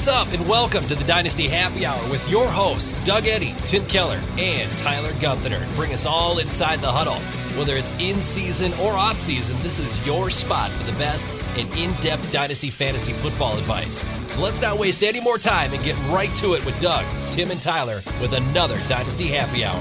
What's up, and welcome to the Dynasty Happy Hour with your hosts, Doug Eddy, Tim Keller, and Tyler Gunther. Bring us all inside the huddle. Whether it's in season or off season, this is your spot for the best and in-depth Dynasty fantasy football advice. So let's not waste any more time and get right to it with Doug, Tim, and Tyler with another Dynasty Happy Hour.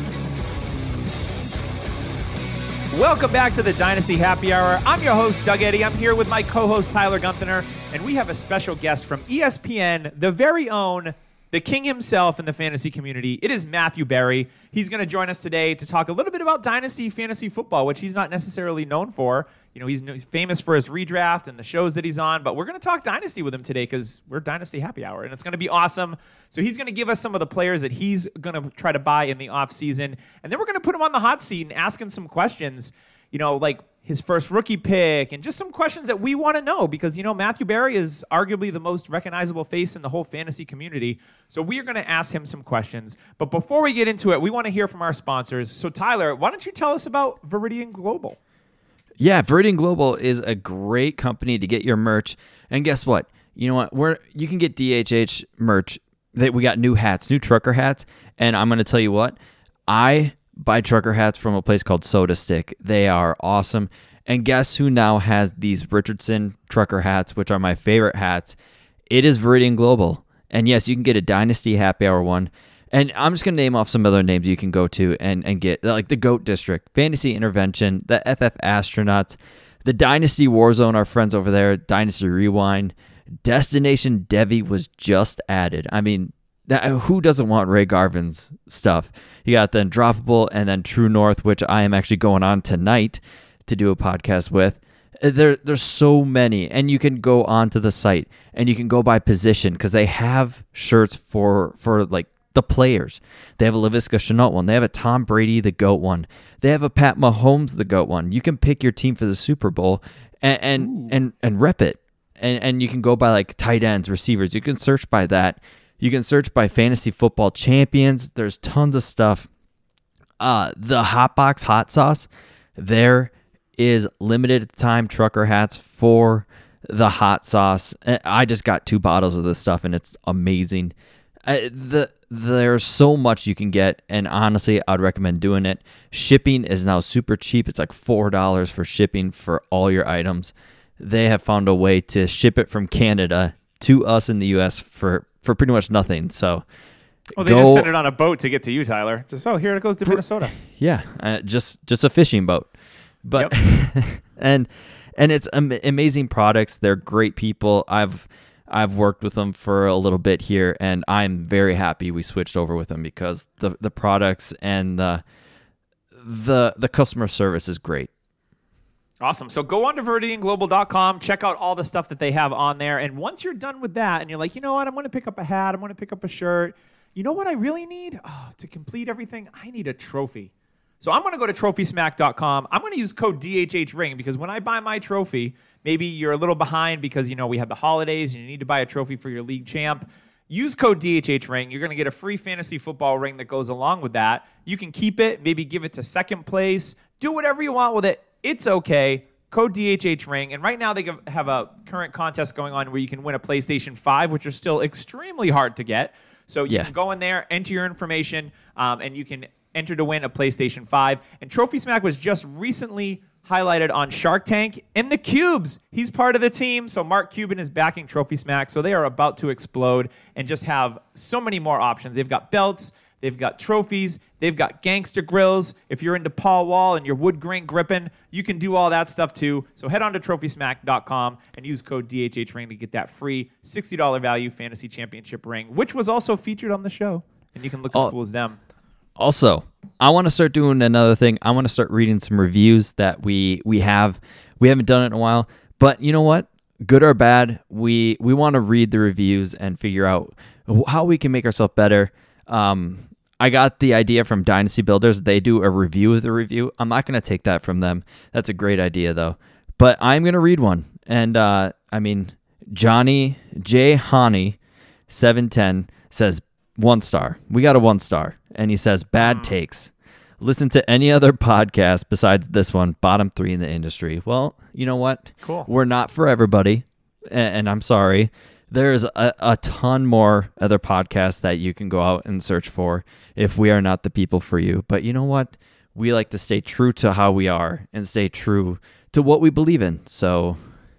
Welcome back to the Dynasty Happy Hour. I'm your host, Doug Eddy. I'm here with my co-host, Tyler Gunther, and we have a special guest from ESPN, the very own, the king himself in the fantasy community. It is Matthew Berry. He's going to join us today to talk a little bit about Dynasty fantasy football, which he's not necessarily known for. You know, he's famous for his redraft and the shows that he's on, but we're going to talk Dynasty with him today because we're Dynasty Happy Hour, and it's going to be awesome. So he's going to give us some of the players that he's going to try to buy in the offseason, and then we're going to put him on the hot seat and ask him some questions, you know, like his first rookie pick and just some questions that we want to know because, you know, Matthew Berry is arguably the most recognizable face in the whole fantasy community. So we are going to ask him some questions. But before we get into it, we want to hear from our sponsors. So Tyler, why don't you tell us about Viridian Global? Yeah, Viridian Global is a great company to get your merch. And guess what? You know what? You can get DHH merch. We got new hats, new trucker hats. And I'm going to tell you what, I buy trucker hats from a place called Soda Stick. They are awesome. And guess who now has these Richardson trucker hats, which are my favorite hats? It is Viridian Global. And yes, you can get a Dynasty Happy Hour one. And I'm just going to name off some other names you can go to and get, like the GOAT District, Fantasy Intervention, the FF Astronauts, the Dynasty Warzone, our friends over there, Dynasty Rewind, Destination Devi was just added. I mean, who doesn't want Ray Garvin's stuff? You got the Undroppable and then True North, which I am actually going on tonight to do a podcast with. There's so many, and you can go onto the site and you can go by position because they have shirts for like the players. They have a Laviska Shenault one. They have a Tom Brady, the GOAT one. They have a Pat Mahomes, the GOAT one. You can pick your team for the Super Bowl and rep it. And you can go by like tight ends, receivers. You can search by that. You can search by fantasy football champions. There's tons of stuff. The Hotbox Hot Sauce, there is limited time trucker hats for the hot sauce. I just got 2 bottles of this stuff, and it's amazing. There's so much you can get, and honestly, I'd recommend doing it. Shipping is now super cheap. It's like $4 for shipping for all your items. They have found a way to ship it from Canada to us in the U.S. for pretty much nothing. So, well, they just sent it on a boat to get to you, Tyler. Here it goes to Minnesota. Yeah, just a fishing boat. But yep. and it's amazing products. They're great people. I've worked with them for a little bit here, and I'm very happy we switched over with them because the products and the customer service is great. Awesome. So go on to ViridianGlobal.com, check out all the stuff that they have on there. And once you're done with that and you're like, you know what, I'm going to pick up a hat, I'm going to pick up a shirt. You know what I really need? To complete everything, I need a trophy. So I'm going to go to TrophySmack.com. I'm going to use code DHHRing because when I buy my trophy, maybe you're a little behind because, you know, we have the holidays and you need to buy a trophy for your league champ. Use code DHHRing. You're going to get a free fantasy football ring that goes along with that. You can keep it, maybe give it to second place. Do whatever you want with it. It's okay. Code DHHRing. And right now they have a current contest going on where you can win a PlayStation 5, which are still extremely hard to get. So you can go in there, enter your information, and you can enter to win a PlayStation 5. And Trophy Smack was just recently highlighted on Shark Tank. And the Cubes, he's part of the team. So Mark Cuban is backing Trophy Smack. So they are about to explode and just have so many more options. They've got belts. They've got trophies. They've got gangster grills. If you're into Paul Wall and your wood grain gripping, you can do all that stuff too. So head on to TrophySmack.com and use code DHHRing to get that free $60 value fantasy championship ring, which was also featured on the show. And you can look as cool as them. Also, I want to start doing another thing. I want to start reading some reviews that we have. We haven't done it in a while. But you know what? Good or bad, we want to read the reviews and figure out how we can make ourselves better. I got the idea from Dynasty Builders. They do a review of the review. I'm not going to take that from them. That's a great idea, though. But I'm going to read one. And, Johnny J. Hani 710 says 1 star. We got a 1 star. And he says, bad takes. Listen to any other podcast besides this one, bottom 3 in the industry. Well, you know what? Cool. We're not for everybody. And I'm sorry. there's a ton more other podcasts that you can go out and search for if we are not the people for you. But you know what? We like to stay true to how we are and stay true to what we believe in. So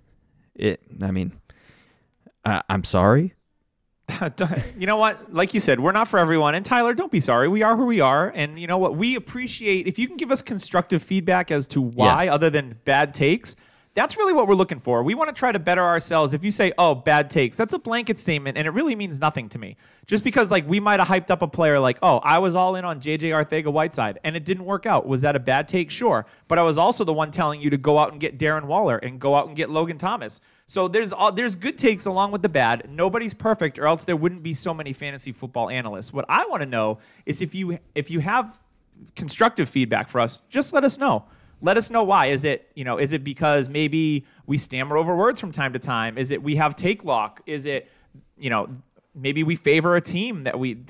I'm sorry. You know what? Like you said, we're not for everyone. And Tyler, don't be sorry. We are who we are. And you know what? We appreciate if you can give us constructive feedback as to why, Yes. other than bad takes. That's really what we're looking for. We want to try to better ourselves. If you say, oh, bad takes, that's a blanket statement, and it really means nothing to me. Just because like we might have hyped up a player like, oh, I was all in on J.J. Arcega-Whiteside, and it didn't work out. Was that a bad take? Sure. But I was also the one telling you to go out and get Darren Waller and go out and get Logan Thomas. So there's good takes along with the bad. Nobody's perfect, or else there wouldn't be so many fantasy football analysts. What I want to know is if you have constructive feedback for us, just let us know. Let us know why. Is it because maybe we stammer over words from time to time? Is it we have take lock? Is it, maybe we favor a team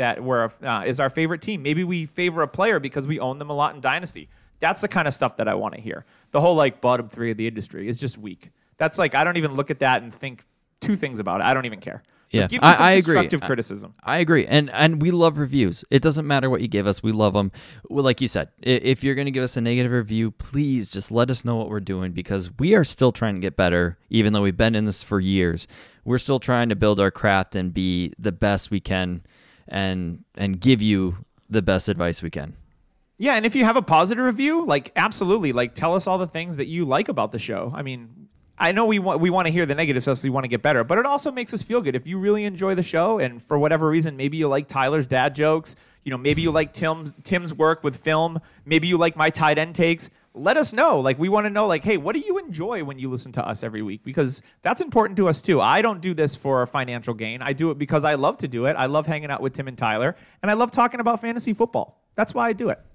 is our favorite team? Maybe we favor a player because we own them a lot in Dynasty. That's the kind of stuff that I want to hear. The whole like bottom three of the industry is just weak. That's like I don't even look at that and think two things about it. I don't even care. So give me some constructive criticism. I agree. And we love reviews. It doesn't matter what you give us. We love them. Well, like you said, if you're going to give us a negative review, please just let us know what we're doing, because we are still trying to get better, even though we've been in this for years. We're still trying to build our craft and be the best we can and give you the best advice we can. Yeah, and if you have a positive review, like absolutely, like tell us all the things that you like about the show. I mean, I know we want to hear the negative stuff, so we want to get better, but it also makes us feel good. If you really enjoy the show, and for whatever reason, maybe you like Tyler's dad jokes, maybe you like Tim's work with film, maybe you like my tight end takes, let us know. Like, we want to know, like, hey, what do you enjoy when you listen to us every week? Because that's important to us too. I don't do this for financial gain. I do it because I love to do it. I love hanging out with Tim and Tyler, and I love talking about fantasy football. That's why I do it.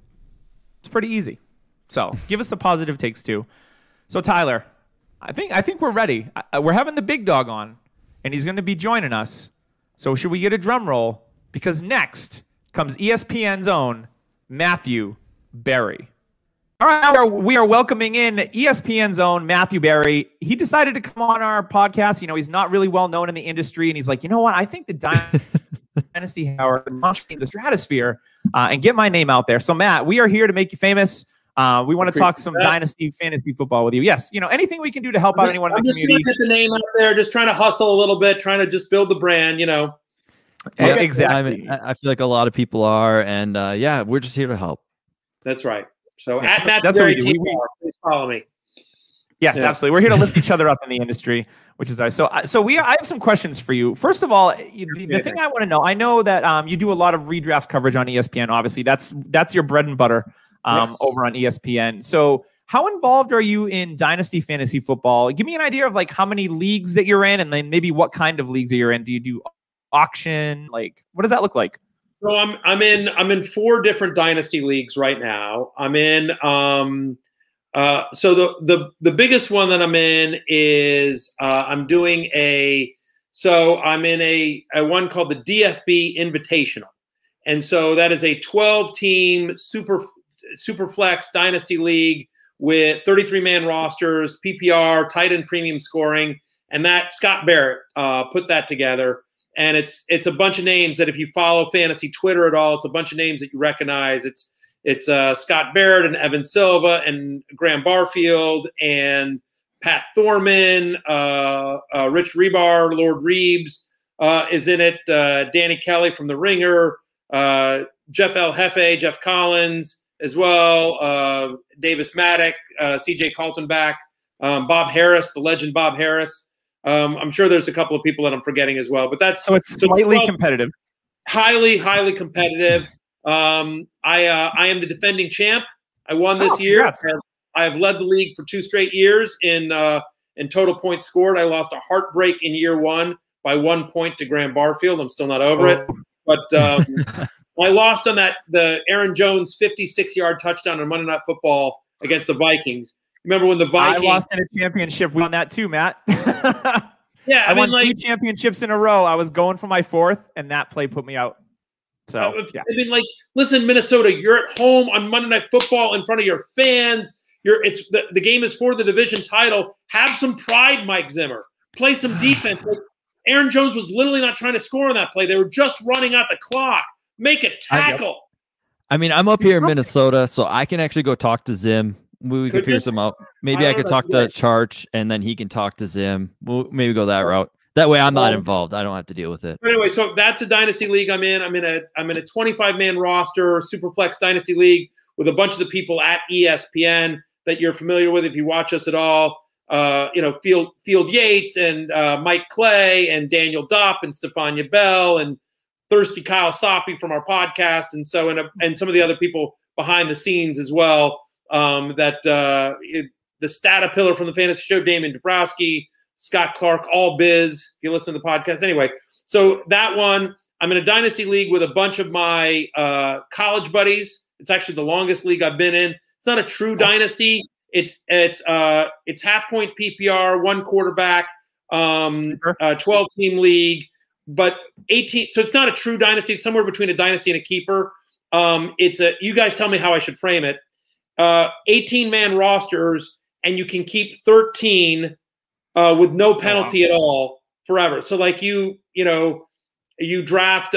It's pretty easy. So give us the positive takes too. So Tyler, I think we're ready. We're having the big dog on, and he's going to be joining us. So should we get a drum roll? Because next comes ESPN's own Matthew Berry. All right, we are welcoming in ESPN's own Matthew Berry. He decided to come on our podcast. He's not really well known in the industry, and he's like, you know what? I think the Dynasty Howard launching the stratosphere and get my name out there. So Matt, we are here to make you famous. We want to talk some Dynasty fantasy football with you. Yes, anything we can do to help out anyone in the community. I'm just trying to get the name out there, just trying to hustle a little bit, trying to just build the brand, Yeah, Okay. exactly. I feel like a lot of people are, and we're just here to help. That's right. So Yeah, at Matt that's what we Berry do. TR, please follow me. Yes, Yeah. absolutely. We're here to lift each other up in the industry, which is nice. So I have some questions for you. First of all, the thing I want to know, I know that you do a lot of redraft coverage on ESPN. Obviously, that's your bread and butter over on ESPN. So how involved are you in Dynasty fantasy football? Give me an idea of like how many leagues that you're in, and then maybe what kind of leagues that you're in. Do you do auction? Like, what does that look like? So I'm in 4 different Dynasty leagues right now. I'm in so the biggest one that I'm in is I'm in a one called the DFB Invitational. And so that is a 12-team super flex Dynasty league with 33-man rosters, PPR, tight end premium scoring, and that Scott Barrett put that together. And it's a bunch of names that if you follow fantasy Twitter at all, it's a bunch of names that you recognize. It's Scott Barrett and Evan Silva and Graham Barfield and Pat Thorman, Rich Rebar, Lord Reeves is in it, Danny Kelly from The Ringer, Jeff El Jefe, Jeff Collins as well, Davis Maddock, CJ Kaltenbach, Bob Harris, the legend Bob Harris. I'm sure there's a couple of people that I'm forgetting as well, but that's So it's slightly competitive. highly competitive. I am the defending champ. I won this year. Congrats. I have led the league for 2 straight years in total points scored. I lost a heartbreak in year 1 by 1 point to Graham Barfield. I'm still not over it, but I lost on the Aaron Jones 56-yard touchdown on Monday Night Football against the Vikings. Remember when the Vikings? I lost in a championship. We won that too, Matt. Yeah, I won 3 championships in a row. I was going for my 4th, and that play put me out. So, yeah. I mean, listen, Minnesota, you're at home on Monday Night Football in front of your fans. The game is for the division title. Have some pride, Mike Zimmer. Play some defense. Aaron Jones was literally not trying to score on that play. They were just running out the clock. Make a tackle. I mean, I'm up here in Minnesota, so I can actually go talk to Zim. We can figure some out. Maybe I could talk to Charch, and then he can talk to Zim. We'll maybe go that route. That way, I'm not involved. I don't have to deal with it. Anyway, so that's a dynasty league I'm in. I'm in a 25-man roster, Superflex Dynasty League, with a bunch of the people at ESPN that you're familiar with if you watch us at all. Field Yates and Mike Clay and Daniel Dopp and Stefania Bell and Thirsty Kyle Soppy from our podcast, and some of the other people behind the scenes as well. The Stata Pillar from the Fantasy Show, Damon Dabrowski, Scott Clark, All Biz, if you listen to the podcast. Anyway, so that one, I'm in a dynasty league with a bunch of my college buddies. It's actually the longest league I've been in. It's not a true dynasty. It's half point PPR, one quarterback, 12-team league, but 18. So it's not a true dynasty. It's somewhere between a dynasty and a keeper. You guys tell me how I should frame it. 18-man rosters, and you can keep 13 with no penalty at all forever. So like you draft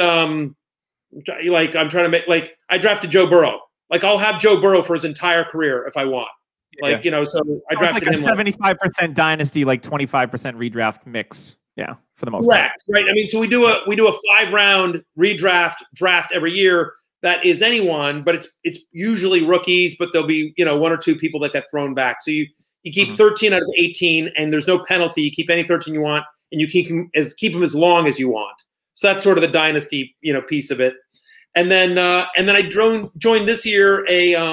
I drafted Joe Burrow. Like I'll have Joe Burrow for his entire career if I want. So I drafted him. 75% dynasty, like 25% redraft mix. Yeah, for the most part. Right. I mean, so we do a 5-round draft every year. That is anyone, but it's usually rookies, but there'll be, 1 or 2 people that get thrown back. So you keep 13 out of 18 and there's no penalty. You keep any 13 you want and you keep them as long as you want. So that's sort of the dynasty, piece of it. And then I joined this year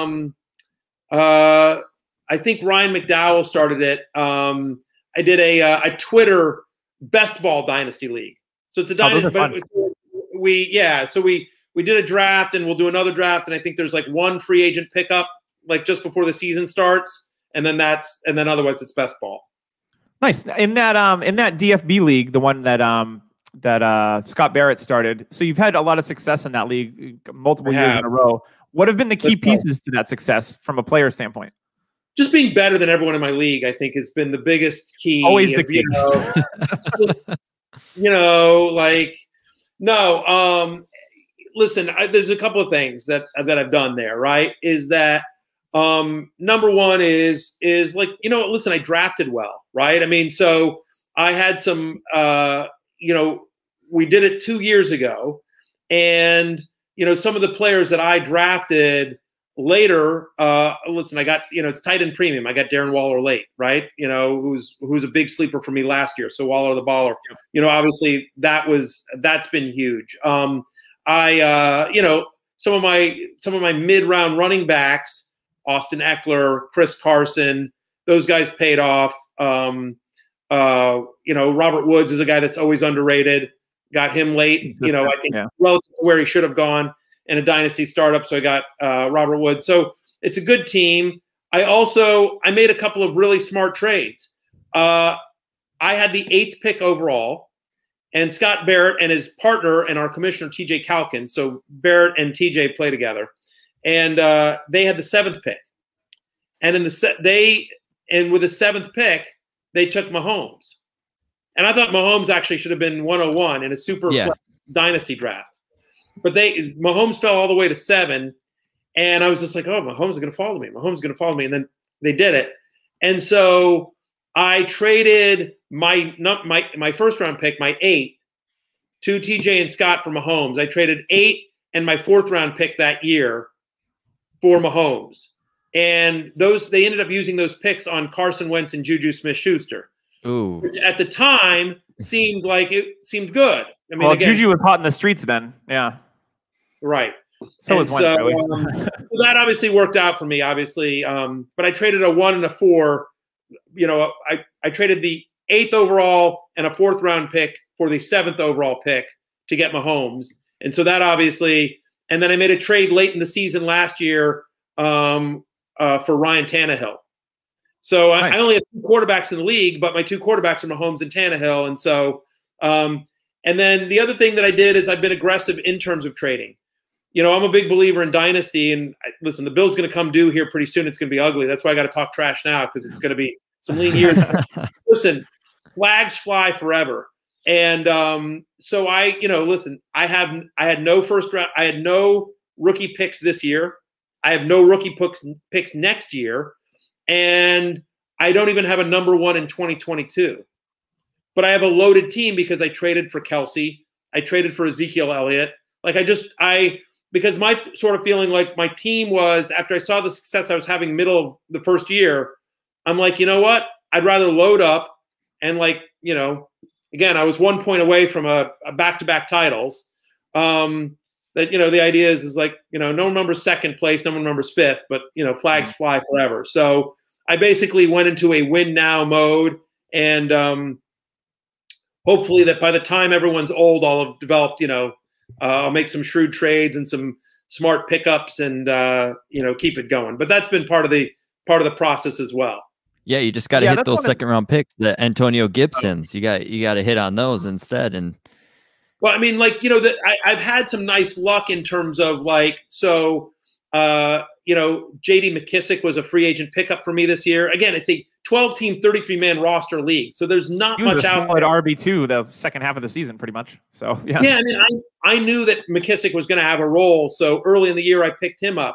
I think Ryan McDowell started it. I did a Twitter best ball dynasty league. So it's a dynasty. We did a draft and we'll do another draft. And I think there's like one free agent pickup, like just before the season starts. And then otherwise it's best ball. Nice. In that DFB league, the one that Scott Barrett started. So you've had a lot of success in that league multiple years in a row. What have been the key pieces to that success from a player standpoint? Just being better than everyone in my league, I think, has been the biggest key. Always the key. Listen, there's a couple of things that I've done there, right? Is that number one is like, listen, I drafted well, right? I mean, so I had some, we did it 2 years ago, and, some of the players that I drafted later, listen, I got, it's tight end premium. I got Darren Waller late, right? Who's a big sleeper for me last year. So Waller the baller, obviously that's been huge. Some of my mid-round running backs, Austin Eckler, Chris Carson, those guys paid off. Robert Woods is a guy that's always underrated. Got him late, I think relative to where he should have gone in a dynasty startup. So I got Robert Woods. So it's a good team. I made a couple of really smart trades. I had the 8th pick overall, and Scott Barrett and his partner and our commissioner, TJ Calkin. So Barrett and TJ play together, and they had the 7th pick. And with the 7th pick, they took Mahomes. And I thought Mahomes actually should have been 101 in a super dynasty draft. But Mahomes fell all the way to 7. And I was just like, oh, Mahomes is going to follow me. Mahomes is going to follow me. And then they did it. And so I traded my first round pick, my 8, to TJ and Scott for Mahomes. I traded 8 and my 4th round pick that year for Mahomes. And they ended up using those picks on Carson Wentz and Juju Smith-Schuster. Ooh. Which at the time seemed good. I mean, Juju was hot in the streets then. Yeah. Right. So was Wentz. So that obviously worked out for me, obviously. But I traded a 1 and a 4. I traded the 8th overall and a 4th round pick for the 7th overall pick to get Mahomes. And so that obviously, and then I made a trade late in the season last year for Ryan Tannehill. So nice. I only have 2 quarterbacks in the league, but my 2 quarterbacks are Mahomes and Tannehill. And so, and then the other thing that I did is I've been aggressive in terms of trading. I'm a big believer in dynasty, and listen, the bill's going to come due here pretty soon. It's going to be ugly. That's why I got to talk trash now, because it's going to be some lean years. Listen, flags fly forever. And so listen, I had no first round, I had no rookie picks this year. I have no rookie picks next year. And I don't even have a number 1 in 2022. But I have a loaded team because I traded for Kelsey. I traded for Ezekiel Elliott. Like because my sort of feeling like my team was, after I saw the success I was having middle of the first year, I'm like, you know what? I'd rather load up and again, I was 1 point away from a back-to-back titles. The idea is like, no one remembers second place, no one remembers fifth, but flags fly forever. So I basically went into a win now mode, and hopefully that by the time everyone's old, I'll have developed, I'll make some shrewd trades and some smart pickups, and keep it going. But that's been part of the process as well. Yeah, you just got to hit those second round picks, the Antonio Gibsons. You got to hit on those instead. And well, I mean, I've had some nice luck in terms of J.D. McKissick was a free agent pickup for me this year. Again, it's a 12-team, 33-man roster league, so there's not much out there. RB2 the second half of the season, pretty much. So yeah. Yeah, I mean, I knew that McKissick was going to have a role, so early in the year I picked him up.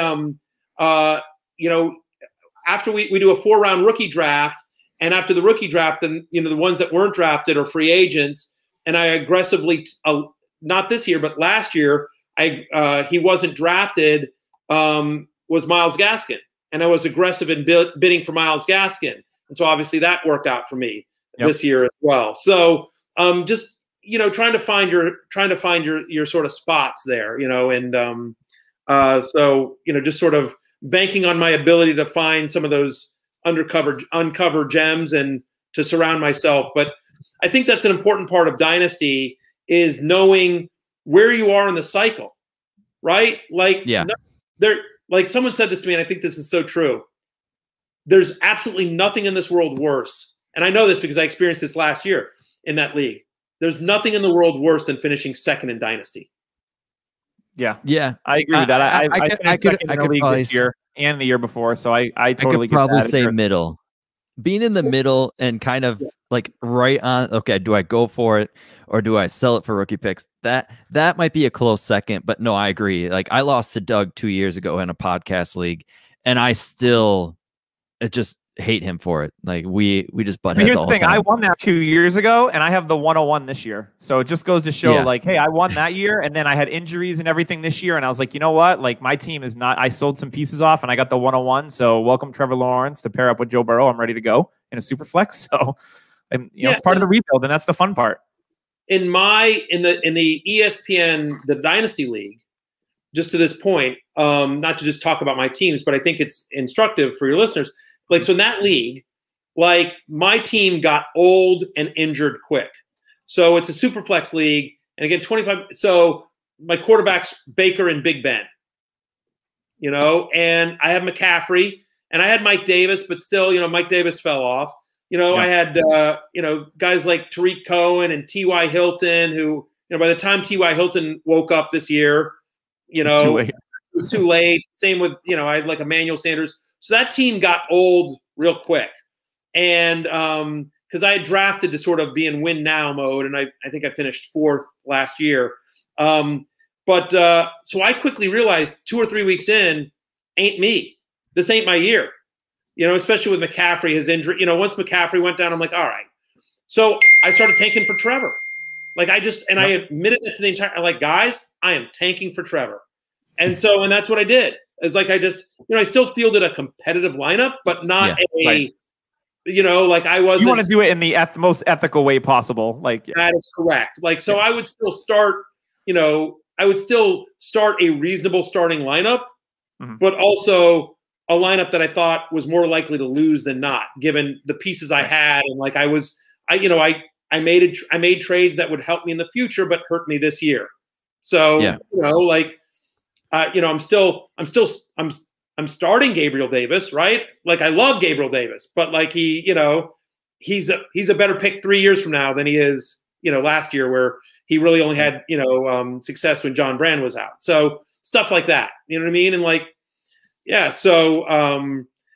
After we do a 4-round rookie draft, and after the rookie draft, then the ones that weren't drafted are free agents, and I aggressively not this year but last year he wasn't drafted, was Myles Gaskin, and I was aggressive in bidding for Myles Gaskin, and so obviously that worked out for me this year as well. So just trying to find your sort of spots there, and just sort of banking on my ability to find some of those uncovered gems and to surround myself. But I think that's an important part of Dynasty, is knowing where you are in the cycle, right? Like someone said this to me, and I think this is so true. There's absolutely nothing in this world worse. And I know this because I experienced this last year in that league. There's nothing in the world worse than finishing second in Dynasty. Yeah, I agree with that. I could league this year and the year before, so I totally could probably say middle. Being in the middle and kind of like right on. Okay, do I go for it or do I sell it for rookie picks? That might be a close second, but no, I agree. Like I lost to Doug 2 years ago in a podcast league, and I still just hate him for it. Like we just butt heads all the time. I won that 2 years ago, and I have the 101 this year. So it just goes to show, hey, I won that year, and then I had injuries and everything this year, and I was like, you know what? Like my team is not. I sold some pieces off, and I got the 101. So welcome Trevor Lawrence to pair up with Joe Burrow. I'm ready to go in a super flex. So, it's part of the rebuild, and that's the fun part. In the ESPN, the Dynasty League, just to this point, not to just talk about my teams, but I think it's instructive for your listeners. So in that league, my team got old and injured quick. So it's a super flex league. And again, 25. So my quarterback's Baker and Big Ben, and I have McCaffrey, and I had Mike Davis, but still, Mike Davis fell off. I had, guys like Tariq Cohen and T.Y. Hilton, who, by the time T.Y. Hilton woke up this year, it was too late. Same with, I had like Emmanuel Sanders. So that team got old real quick. And because I had drafted to sort of be in win now mode, and I think I finished 4th last year. So I quickly realized 2 or 3 weeks in, ain't me. This ain't my year. Especially with McCaffrey, his injury. Once McCaffrey went down, I'm like, all right. So I started tanking for Trevor. I admitted it to the entire, guys, I am tanking for Trevor. And that's what I did. It's I still fielded a competitive lineup, but not I wasn't. You want to do it in the most ethical way possible. That is correct. So I would still start, a reasonable starting lineup, but also a lineup that I thought was more likely to lose than not, given the pieces I had. And I made trades that would help me in the future, but hurt me this year. So, I'm starting Gabriel Davis, right? I love Gabriel Davis, but he's a better pick 3 years from now than he is, last year, where he really only had, success when John Brand was out. So stuff like that, you know what I mean? And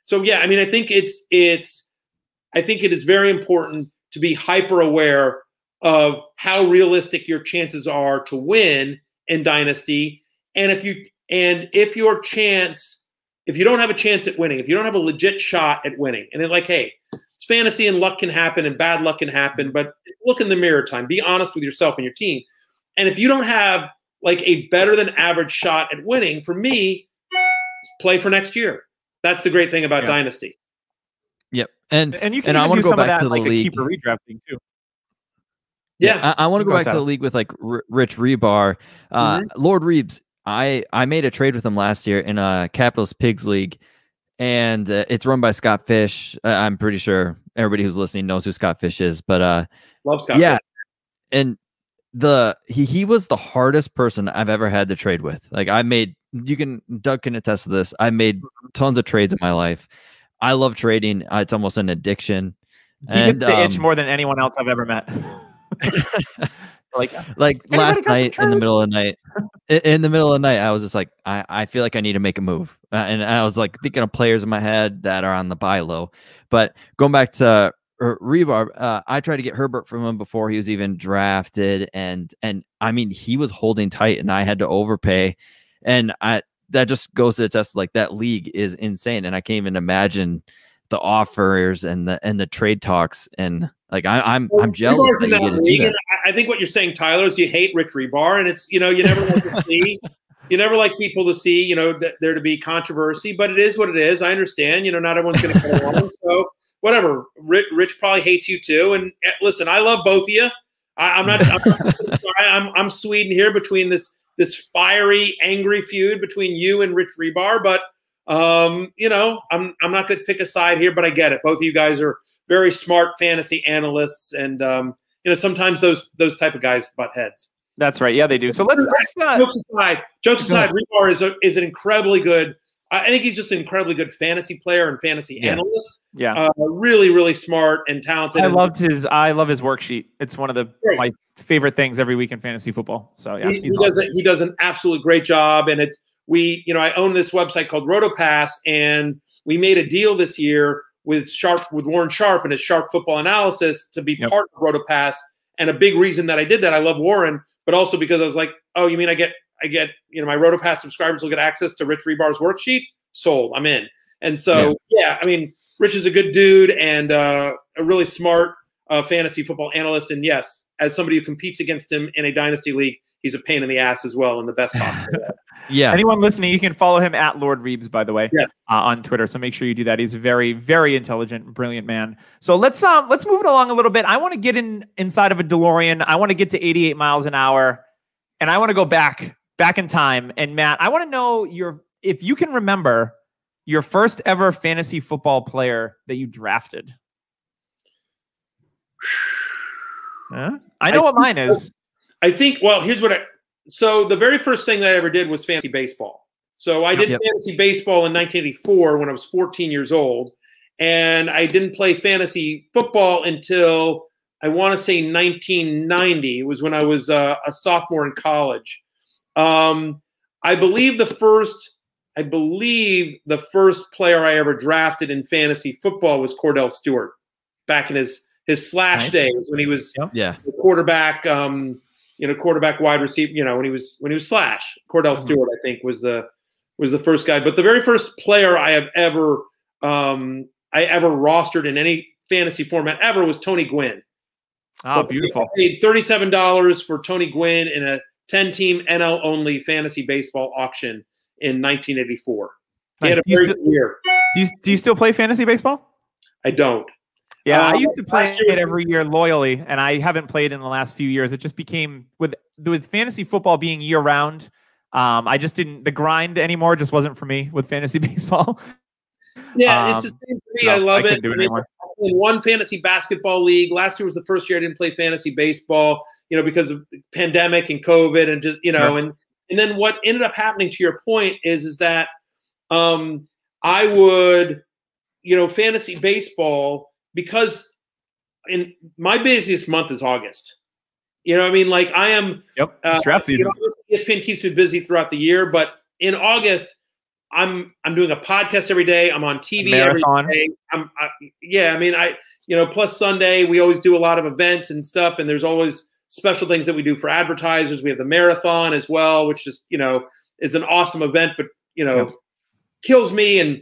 I think it is very important to be hyper aware of how realistic your chances are to win in Dynasty. And if you don't have a chance at winning, if you don't have a legit shot at winning, and then hey, it's fantasy and luck can happen and bad luck can happen, but look in the mirror time. Be honest with yourself and your team. And if you don't have a better than average shot at winning, for me, play for next year. That's the great thing about Dynasty. Yep. And you can I want to go back to the like league. A keeper redraft thing too. Yeah, I want to go back to the league with Rich Rebar. Lord Reeves, I made a trade with him last year in a Capitals Pigs League, and it's run by Scott Fish. I'm pretty sure everybody who's listening knows who Scott Fish is, but love Scott Fish. And he was the hardest person I've ever had to trade with. Doug can attest to this. I made tons of trades in my life. I love trading. It's almost an addiction. He gets the itch more than anyone else I've ever met. Last night in the middle of the night, I was just like, I feel like I need to make a move. And I was thinking of players in my head that are on the buy low. But going back to Rebar, I tried to get Herbert from him before he was even drafted. And I mean, he was holding tight and I had to overpay. And that just goes to attest that league is insane. And I can't even imagine the offers and the trade talks. And I'm jealous that you get to do that. I think what you're saying, Tyler, is you hate Rich Rebar, and it's you never like to see, you never like people to see there to be controversy, but it is what it is. I understand, not everyone's going to get along, so whatever. Rich probably hates you too, and listen, I love both of you. I'm Sweden here between this fiery, angry feud between you and Rich Rebar, but I'm not going to pick a side here, but I get it. Both of you guys are very smart fantasy analysts, and sometimes those type of guys butt heads. That's right. Yeah, they do. So let's jokes aside, Rebar is an incredibly good. I think he's just an incredibly good fantasy player and fantasy analyst. Yeah, really, really smart and talented. I love his worksheet. It's one of my favorite things every week in fantasy football. So yeah, he does an absolute great job, and I own this website called RotoPass, and we made a deal this year with Warren Sharp and his Sharp Football Analysis to be part of RotoPass. And a big reason that I did that, I love Warren, but also because I was like, oh, you mean I get my RotoPass subscribers will get access to Rich Rebar's worksheet? Sold. I'm in. And so, I mean, Rich is a good dude and a really smart fantasy football analyst. And yes, as somebody who competes against him in a dynasty league, he's a pain in the ass as well in the best possible way. Yeah. Anyone listening, you can follow him at Lord Reeves, by the way, yes, on Twitter. So make sure you do that. He's a very, very intelligent, brilliant man. So let's move it along a little bit. I want to get inside of a DeLorean. I want to get to 88 miles an hour, and I want to go back in time. And Matt, I want to know if you can remember your first ever fantasy football player that you drafted. I know what mine is. I think. Well, here's what So the very first thing that I ever did was fantasy baseball. So I did fantasy baseball in 1984 when I was 14 years old. And I didn't play fantasy football until, I want to say, 1990. It was when I was a sophomore in college. I believe the first player I ever drafted in fantasy football was Cordell Stewart back in his slash days when he was the quarterback, quarterback wide receiver, when he was slash. Cordell Stewart, I think, was the first guy. But the very first player I have ever rostered in any fantasy format ever was Tony Gwynn. Oh, beautiful. I paid $37 for Tony Gwynn in a 10-team NL only fantasy baseball auction in 1984. He had a very good year. Do you still play fantasy baseball? I don't. Yeah, I used to play it every year loyally, and I haven't played in the last few years. It just became with fantasy football being year round. I just didn't the grind anymore. Just wasn't for me with fantasy baseball. Yeah, it's the same for me. No, I love it. Do it anymore. In one fantasy basketball league. Last year was the first year I didn't play fantasy baseball, because of pandemic and COVID and just, and then what ended up happening, to your point, is that I would, fantasy baseball, because in my busiest month is August. I am. Yep. Draft season. ESPN keeps me busy throughout the year, but in August, I'm doing a podcast every day. I'm on TV Marathon. every day. plus Sunday, we always do a lot of events and stuff. And there's always special things that we do for advertisers. We have the marathon as well, which is, is an awesome event, but, kills me.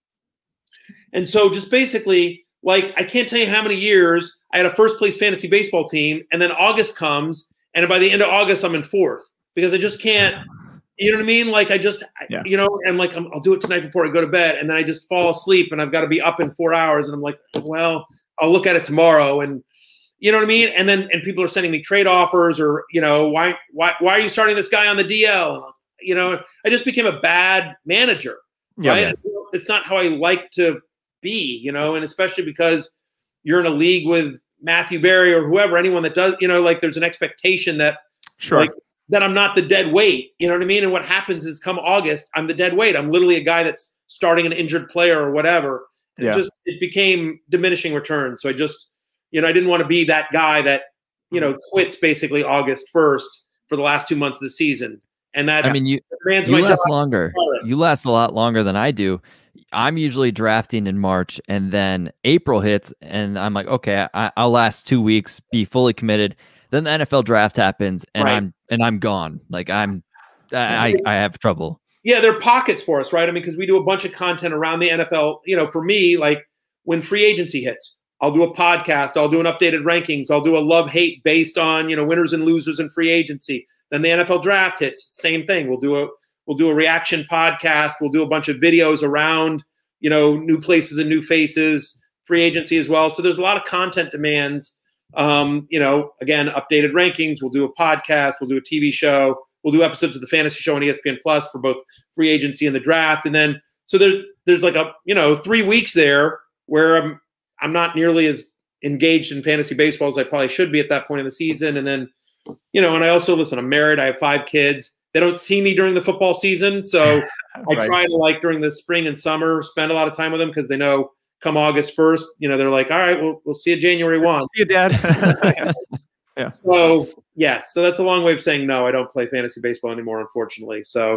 And so just basically, like, I can't tell you how many years I had a first place fantasy baseball team, and then August comes, and by the end of August, I'm in fourth because I just can't, you know what I mean? Like I'm like, I'll do it tonight before I go to bed. And then I just fall asleep and I've got to be up in 4 hours. And I'm like, well, I'll look at it tomorrow. And you know what I mean? And people are sending me trade offers or, why are you starting this guy on the DL? I just became a bad manager. Right? Yeah. It's not how I like to be, and especially because you're in a league with Matthew Berry or whoever, anyone that does, like there's an expectation that that I'm not the dead weight, you know what I mean? And what happens is come August, I'm the dead weight. I'm literally a guy that's starting an injured player or whatever. And it became diminishing returns. So I just, I didn't want to be that guy that, quits basically August 1st for the last 2 months of the season. And that, you last longer. You last a lot longer than I do. I'm usually drafting in March, and then April hits, and I'm like, okay, I'll last 2 weeks, be fully committed. Then the NFL draft happens, and I'm gone. Like I have trouble. Yeah, there are pockets for us, right? I mean, because we do a bunch of content around the NFL. For me, like when free agency hits, I'll do a podcast. I'll do an updated rankings. I'll do a love-hate based on winners and losers in free agency. Then the NFL draft hits, same thing. We'll do a reaction podcast. We'll do a bunch of videos around, new places and new faces, free agency as well. So there's a lot of content demands. Again, updated rankings. We'll do a podcast. We'll do a TV show. We'll do episodes of the Fantasy Show on ESPN Plus for both free agency and the draft. And then, so there's like 3 weeks there where I'm not nearly as engaged in fantasy baseball as I probably should be at that point in the season. And then, and I also, listen, I'm married. I have 5 kids. They don't see me during the football season. So I try to, like, during the spring and summer, spend a lot of time with them because they know come August 1st, they're like, all right, we'll see you January 1. See you, Dad. Yeah. So, yes. So that's a long way of saying no, I don't play fantasy baseball anymore, unfortunately. So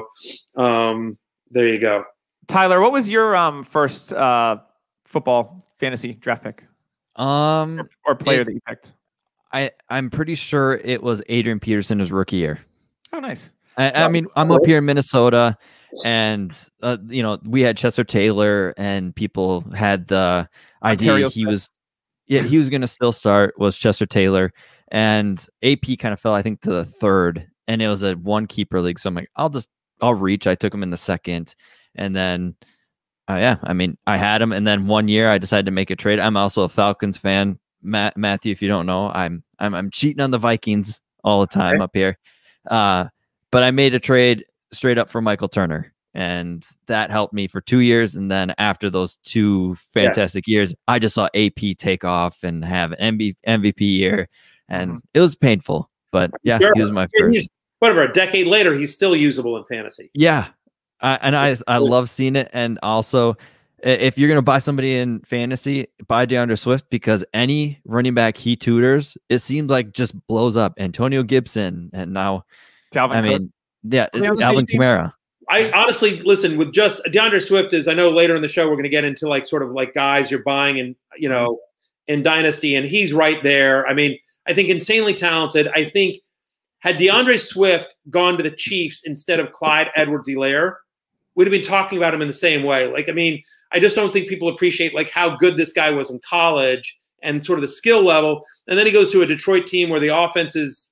there you go. Tyler, what was your first football fantasy draft pick? Or player that you picked? I'm pretty sure it was Adrian Peterson his rookie year. Oh, nice. I mean, I'm up here in Minnesota, and we had Chester Taylor, and people had the idea he was going to still start. Was Chester Taylor, and AP kind of fell, I think, to the third, and it was a 1 keeper league. So I'm like, I'll reach. I took him in the second, and then I had him, and then 1 year I decided to make a trade. I'm also a Falcons fan, Matthew. If you don't know, I'm cheating on the Vikings all the time up here. But I made a trade straight up for Michael Turner, and that helped me for 2 years. And then after those 2 fantastic years, I just saw AP take off and have an MVP year, and it was painful. But yeah, he was my first. Whatever, a decade later, he's still usable in fantasy. Yeah, I love seeing it. And also, if you're going to buy somebody in fantasy, buy DeAndre Swift, because any running back he tutors, it seems like just blows up. Antonio Gibson, and now Alvin Kamara. I honestly, listen, with just DeAndre Swift I know later in the show, we're going to get into like sort of like guys you're buying in, in Dynasty, and he's right there. I mean, I think insanely talented. I think had DeAndre Swift gone to the Chiefs instead of Clyde Edwards-Helaire, we'd have been talking about him in the same way. Like, I mean, I just don't think people appreciate like how good this guy was in college and sort of the skill level. And then he goes to a Detroit team where the offense is,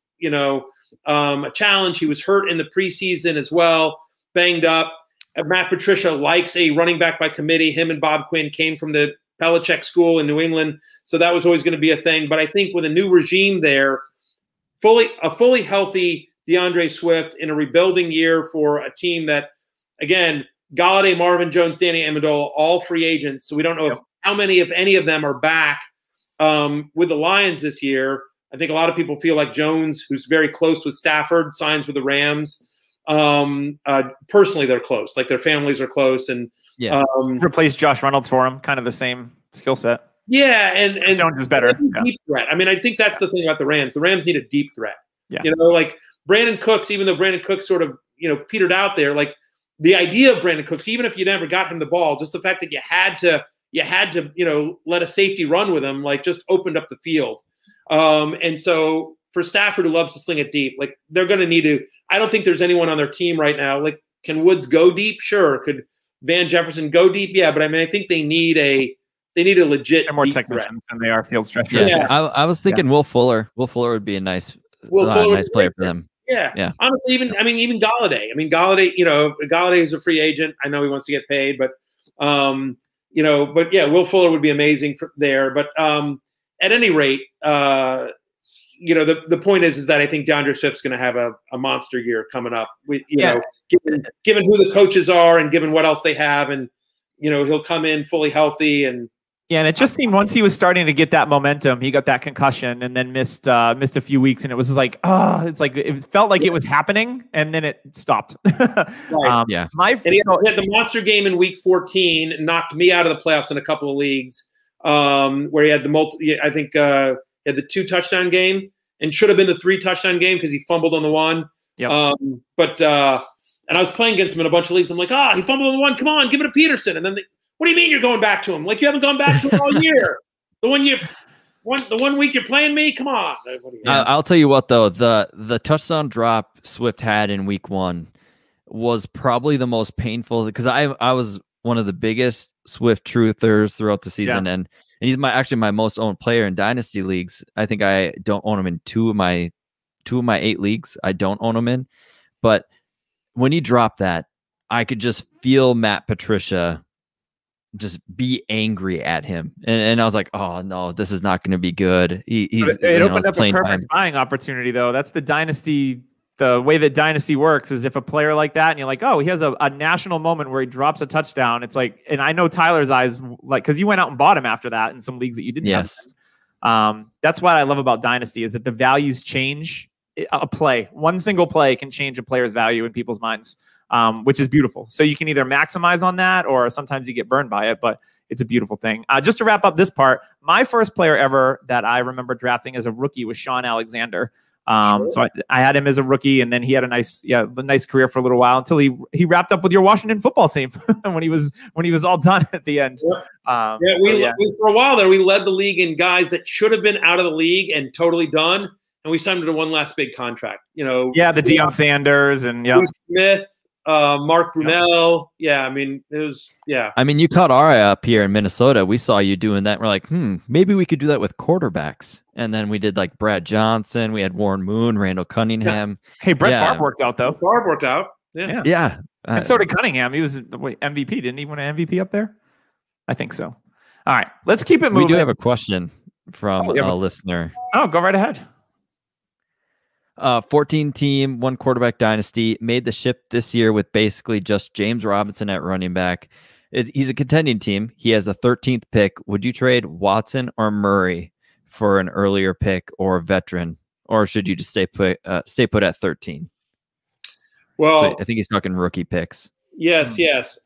a challenge. He was hurt in the preseason as well, banged up. Matt Patricia likes a running back by committee. Him and Bob Quinn came from the Belichick school in New England. So that was always going to be a thing. But I think with a new regime there, a fully healthy DeAndre Swift in a rebuilding year for a team that, again, Golladay, Marvin Jones, Danny Amendola, all free agents. So we don't know how many, if any of them are back with the Lions this year. I think a lot of people feel like Jones, who's very close with Stafford, signs with the Rams. Personally, they're close. Like their families are close. And replace Josh Reynolds for him, kind of the same skill set. Yeah, and Jones is better. Deep threat. I mean, I think that's the thing about the Rams. The Rams need a deep threat. Yeah. Like Brandon Cooks, even though Brandon Cooks sort of, petered out there, like the idea of Brandon Cooks, even if you never got him the ball, just the fact that you had you had to, let a safety run with him, like just opened up the field. And so for Stafford, who loves to sling it deep, like they're going to need to, I don't think there's anyone on their team right now. Like, can Woods go deep? Sure. Could Van Jefferson go deep? Yeah. But I mean, I think they need a legit. They're more technicians than they are field stretchers. Yeah. I was thinking Will Fuller. Will Fuller would be a nice player for them. Yeah. Honestly, even Galladay. Galladay is a free agent. I know he wants to get paid, but Will Fuller would be amazing there. But at any rate, the point is that I think DeAndre Swift's going to have a monster year coming up. Given who the coaches are and given what else they have, and he'll come in fully healthy and. Yeah, and it just seemed once he was starting to get that momentum, he got that concussion and then missed a few weeks, and it was like, it felt like it was happening, and then it stopped. Right. He had the monster game in week 14, and knocked me out of the playoffs in a couple of leagues, where he had the he had the 2 touchdown game and should have been the 3 touchdown game because he fumbled on the one. Yep. And I was playing against him in a bunch of leagues. I'm like, he fumbled on the one. Come on, give it to Peterson. And then what do you mean you're going back to him? Like, you haven't gone back to him all year. The one week you're playing me? Come on. I'll tell you what, though, the touchdown drop Swift had in week 1 was probably the most painful, because I was one of the biggest Swift truthers throughout the season, and he's my most owned player in dynasty leagues. I think I don't own him in 2 of my 8 leagues. I don't own him in, but when he dropped that, I could just feel Matt Patricia just be angry at him, and I was like, oh no, this is not going to be good. It opened up a perfect buying opportunity, though. That's the dynasty. The way that dynasty works is if a player like that, and you're like, oh, he has a national moment where he drops a touchdown. It's like, and I know Tyler's eyes, like, because you went out and bought him after that in some leagues that you didn't. Yes. Have. That's what I love about dynasty, is that the values change. A play, one single play can change a player's value in people's minds, which is beautiful. So you can either maximize on that, or sometimes you get burned by it, but it's a beautiful thing. Just to wrap up this part, my first player ever that I remember drafting as a rookie was Sean Alexander. So I had him as a rookie, and then he had a nice career for a little while until he wrapped up with your Washington football team when he was all done at the end. We for a while there, we led the league in guys that should have been out of the league and totally done. And we signed him to one last big contract, the Deion Sanders and Bruce Smith, Mark Brunell. Yeah, I mean, it was, I mean, you caught our eye up here in Minnesota. We saw you doing that. We're like, maybe we could do that with quarterbacks. And then we did like Brad Johnson. We had Warren Moon, Randall Cunningham. Yeah. Hey, Brett Favre worked out, though. Favre worked out. Yeah. And so did Cunningham. He was MVP. Didn't he win an MVP up there? I think so. All right, let's keep it moving. We do have a question from a listener. Oh, go right ahead. 14 team, 1 quarterback dynasty, made the ship this year with basically just James Robinson at running back. He's a contending team. He has a 13th pick. Would you trade Watson or Murray for an earlier pick or a veteran, or should you just stay put at 13? Well, so I think he's talking rookie picks. Yes.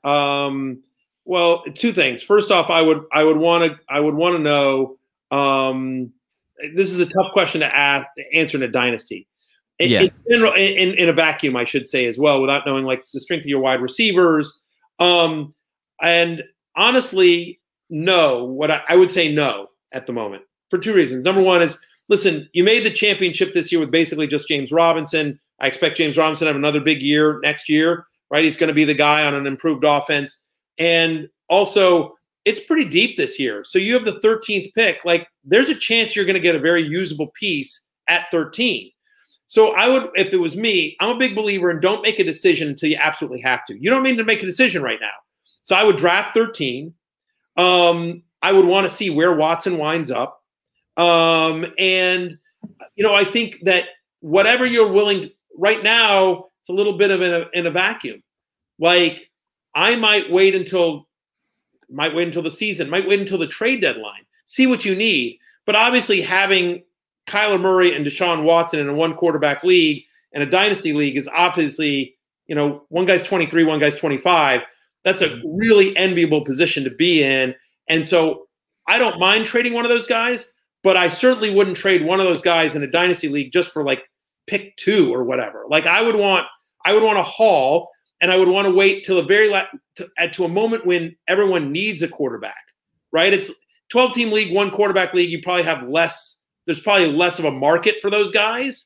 Well, 2 things. First off, I would want to know. This is a tough question to answer in a dynasty. In general, in a vacuum, I should say as well, without knowing like the strength of your wide receivers. And honestly, no. I would say no at the moment for 2 reasons. Number one is, listen, you made the championship this year with basically just James Robinson. I expect James Robinson to have another big year next year, right? He's going to be the guy on an improved offense. And also, it's pretty deep this year. So you have the 13th pick. Like, there's a chance you're going to get a very usable piece at 13. So I would, if it was me, I'm a big believer in don't make a decision until you absolutely have to. You don't need to make a decision right now. So I would draft 13. I would want to see where Watson winds up. And, I think that whatever you're willing to, right now, it's a little bit of in a vacuum. Like, I might wait until the season, might wait until the trade deadline, see what you need. But obviously having Kyler Murray and Deshaun Watson in a 1 quarterback league and a dynasty league is obviously, one guy's 23, one guy's 25. That's a really enviable position to be in. And so I don't mind trading one of those guys, but I certainly wouldn't trade one of those guys in a dynasty league just for like pick 2 or whatever. Like I would want a haul, and I would want to wait till the very to a moment when everyone needs a quarterback, right? It's 12-team league, 1 quarterback league. You probably have less. There's probably less of a market for those guys.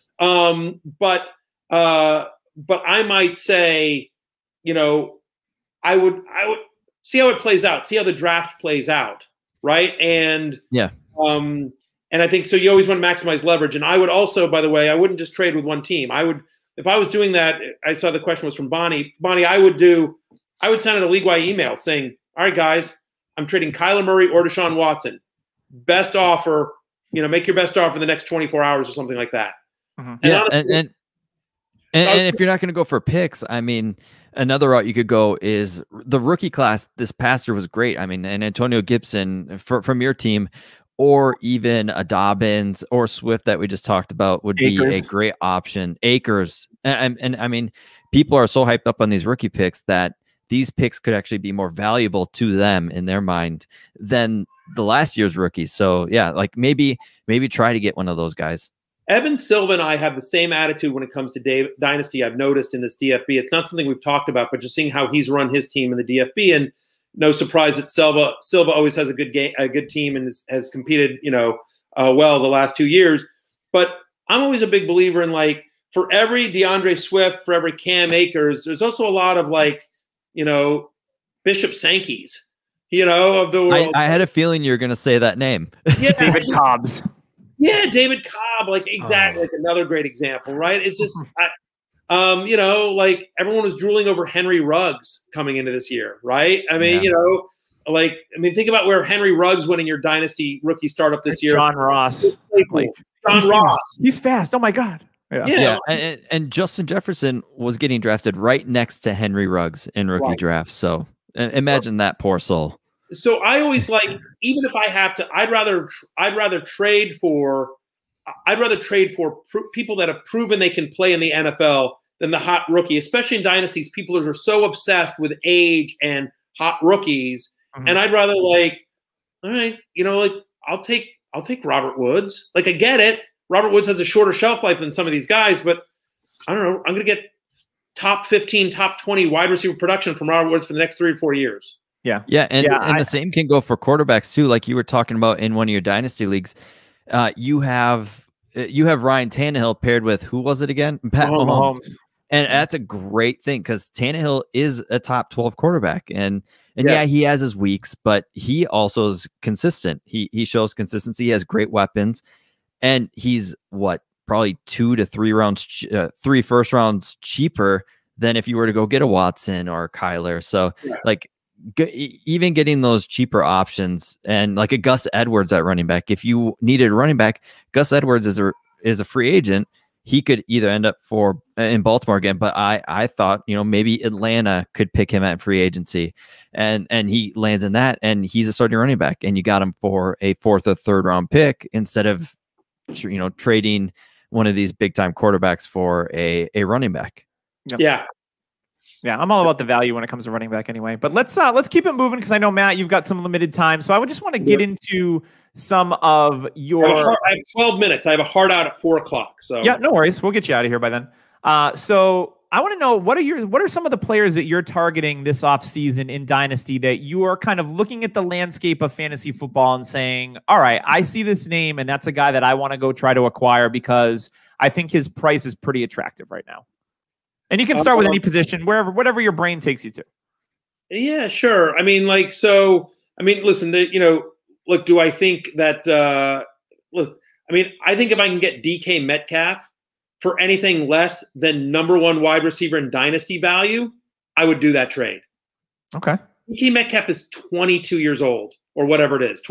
But I might say, I would see how it plays out, see how the draft plays out, right? And and I think so. You always want to maximize leverage. And I would also, by the way, I wouldn't just trade with one team. I would, if I was doing that. I saw the question was from Bonnie. Bonnie, I would send out a league-wide email saying, "All right, guys, I'm trading Kyler Murray or Deshaun Watson. Best offer. Make your best offer in the next 24 hours or something like that." Mm-hmm. And if you're not going to go for picks, I mean, another route you could go is the rookie class this past year was great. I mean, and Antonio Gibson from your team, or even a Dobbins or Swift that we just talked about would be a great option. Akers. And I mean, people are so hyped up on these rookie picks that these picks could actually be more valuable to them in their mind than the last year's rookies. So yeah, like maybe try to get one of those guys. Evan Silva and I have the same attitude when it comes to Dynasty. I've noticed in this DFB, it's not something we've talked about, but just seeing how he's run his team in the DFB, and no surprise that Silva always has a good team and has competed, well the last 2 years. But I'm always a big believer in, like, for every DeAndre Swift, for every Cam Akers, there's also a lot of, like, Bishop Sankeys, of the world. I had a feeling you were going to say that name. Yeah, David Cobbs. Yeah, David Cobb, like, exactly, like another great example, right? It's just, like, everyone was drooling over Henry Ruggs coming into this year, right? I mean, think about where Henry Ruggs went in your Dynasty rookie startup this year. John Ross. He's fast. Oh my God. Yeah. And Justin Jefferson was getting drafted right next to Henry Ruggs in rookie drafts. So imagine that poor soul. So I always like, even if I have to, I'd rather trade for people that have proven they can play in the NFL than the hot rookie, especially in dynasties. People are so obsessed with age and hot rookies. Mm-hmm. And I'd rather, like, all right, I'll take Robert Woods. Like, I get it. Robert Woods has a shorter shelf life than some of these guys, but I don't know. I'm going to get top 15, top 20 wide receiver production from Robert Woods for the next 3 or 4 years. Yeah. And the same can go for quarterbacks too. Like you were talking about in one of your dynasty leagues, you have Ryan Tannehill paired with, who was it again? Pat Mahomes. And that's a great thing because Tannehill is a top 12 quarterback. And he has his weeks, but he also is consistent. He shows consistency. He has great weapons, and he's probably 2 to 3 rounds, 3 first rounds cheaper than if you were to go get a Watson or Kyler. So even getting those cheaper options, and like a Gus Edwards at running back, if you needed a running back, Gus Edwards is a free agent. He could either end up in Baltimore again, but I thought, maybe Atlanta could pick him at free agency, and he lands in that, and he's a starting running back, and you got him for a 4th or 3rd round pick instead of, trading one of these big time quarterbacks for a running back. Yeah, I'm all about the value when it comes to running back anyway. But let's keep it moving, because I know, Matt, you've got some limited time. So I would just want to get into some of your... I have 12 minutes. I have a hard out at 4 o'clock. So yeah, no worries. We'll get you out of here by then. So I want to know, what are some of the players that you're targeting this offseason in Dynasty that you are kind of looking at the landscape of fantasy football and saying, all right, I see this name, and that's a guy that I want to go try to acquire because I think his price is pretty attractive right now. And you can start with any position, whatever your brain takes you to. Yeah, sure. I mean, listen, look, do I think that, I think if I can get DK Metcalf for anything less than number 1 wide receiver in dynasty value, I would do that trade. Okay. DK Metcalf is 22 years old or whatever it is.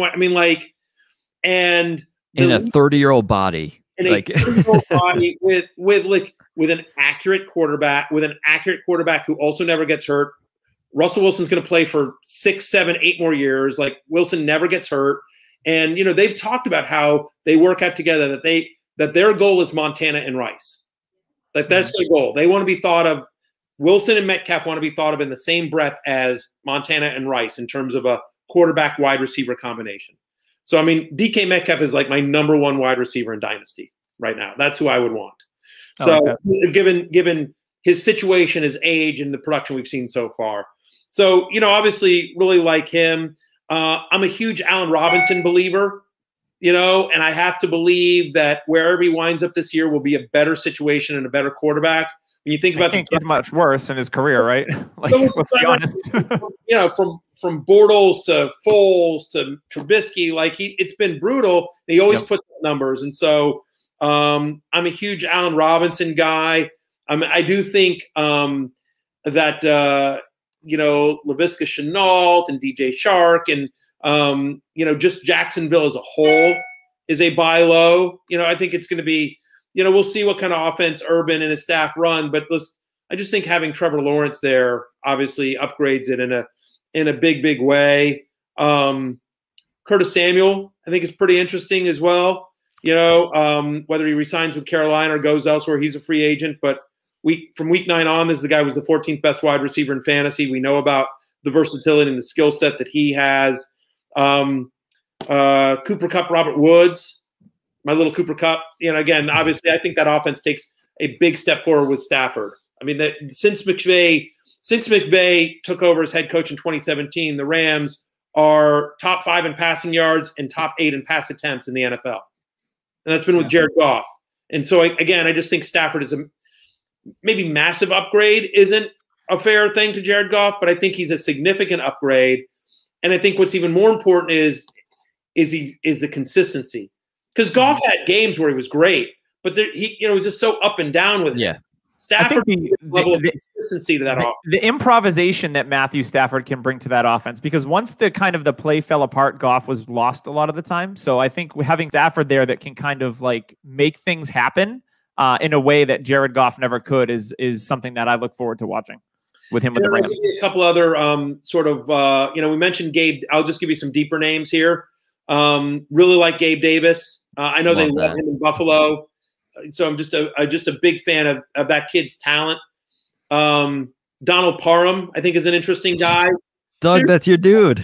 And in a 30-year-old body. In a 30-year-old body with an accurate quarterback, who also never gets hurt. Russell Wilson's going to play for 6, 7, 8 more years. Like, Wilson never gets hurt. And, they've talked about how they work out together, that their goal is Montana and Rice. Like, that's their goal. They want to be thought of, Wilson and Metcalf want to be thought of in the same breath as Montana and Rice in terms of a quarterback wide receiver combination. So, DK Metcalf is like my number 1 wide receiver in Dynasty right now. That's who I would want. So given his situation, his age, and the production we've seen so far. So, obviously really like him. I'm a huge Allen Robinson believer, and I have to believe that wherever he winds up this year will be a better situation and a better quarterback. When you think about can't get much worse in his career, right? Let's be honest. From Bortles to Foles to Trubisky, it's been brutal. He always puts up numbers, and so I'm a huge Allen Robinson guy. I do think that Laviska Shenault and DJ Shark and just Jacksonville as a whole is a buy low. I think it's going to be. We'll see what kind of offense Urban and his staff run, but I just think having Trevor Lawrence there obviously upgrades it in a big way. Curtis Samuel, I think, is pretty interesting as well. Whether he resigns with Carolina or goes elsewhere, he's a free agent. But from week 9 on, this is the guy who was the 14th best wide receiver in fantasy. We know about the versatility and the skill set that he has. Cooper Kupp, Robert Woods. My little Cooper Kupp, again, obviously, I think that offense takes a big step forward with Stafford. I mean, since McVay took over as head coach in 2017, the Rams are top 5 in passing yards and top 8 in pass attempts in the NFL, and that's been with Jared Goff. And so, I just think Stafford is a maybe massive upgrade. Isn't a fair thing to Jared Goff, but I think he's a significant upgrade. And I think what's even more important is the consistency. Because Goff had games where he was great, but he was just so up and down with it. Stafford level of consistency to that offense. The improvisation that Matthew Stafford can bring to that offense, because once the play fell apart, Goff was lost a lot of the time. So I think having Stafford there that can kind of make things happen in a way that Jared Goff never could is something that I look forward to watching with him with the Rams. I'll give you a couple other we mentioned Gabe. I'll just give you some deeper names here. Really like Gabe Davis. I know they love him in Buffalo, so I'm just a big fan of that kid's talent. Donald Parham, I think, is an interesting guy. Doug, that's your dude.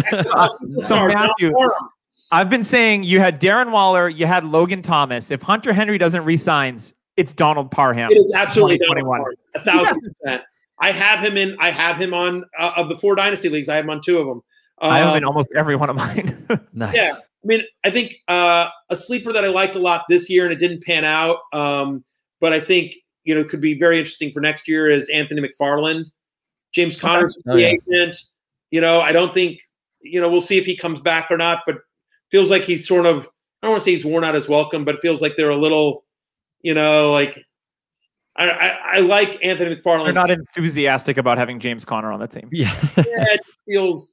So Matthew, I've been saying you had Darren Waller, you had Logan Thomas. If Hunter Henry doesn't resign, it's Donald Parham. It is absolutely Donald Parham, 1,000%. I have him on of the 4 dynasty leagues. I have him on 2 of them. I have him in almost every one of mine. Nice. Yeah. I mean, I think a sleeper that I liked a lot this year and it didn't pan out, but I think could be very interesting for next year is Anthony McFarland. James Conner's free agent. I don't think we'll see if he comes back or not, but feels like he's sort of, I don't want to say he's worn out his welcome, but it feels like they're a little, I like Anthony McFarland. They're not enthusiastic about having James Conner on the team. Yeah, it feels